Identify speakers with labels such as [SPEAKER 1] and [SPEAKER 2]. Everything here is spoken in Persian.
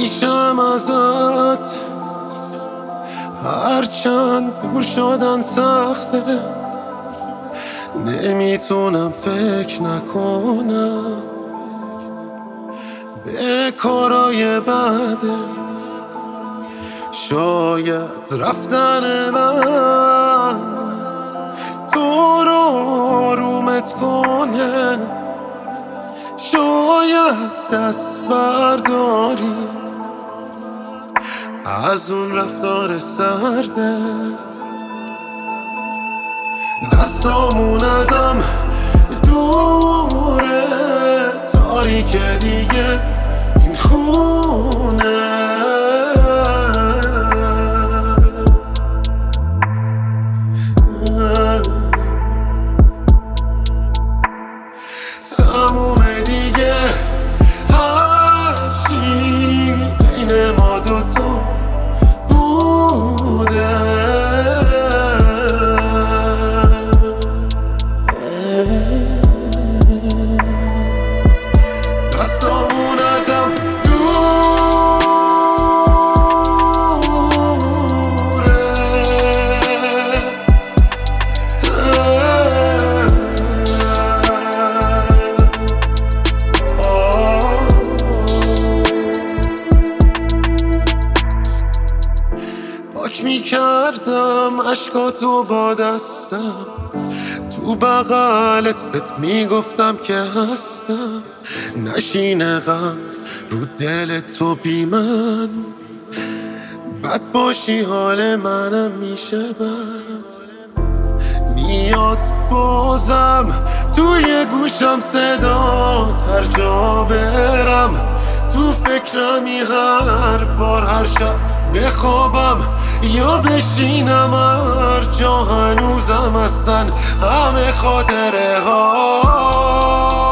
[SPEAKER 1] میشم ازت، هرچند دور شدن سخته، نمیتونم فکر نکنم به کارای بدت. شاید رفتن من تو رو آرومت کنه، شاید دست برداری از اون رفتار سردت. دستامون ازم دوره، تاریک دیگه این خونه. تموم دیگه هرچی بین ما دوتا بوده. دستامون ازم پاک میکردم عشقاتو با دستم، تو بغلت بهت میگفتم که هستم. نشینه غم رو دل تو بی من، بد باشی حال منم میشه بد. میاد بازم توی گوشم صدات، هر جا برم تو فکرمی، هر بار هر شب بخوابم یا بشینم، هر جا هنوزم هستن همه خاطره ها.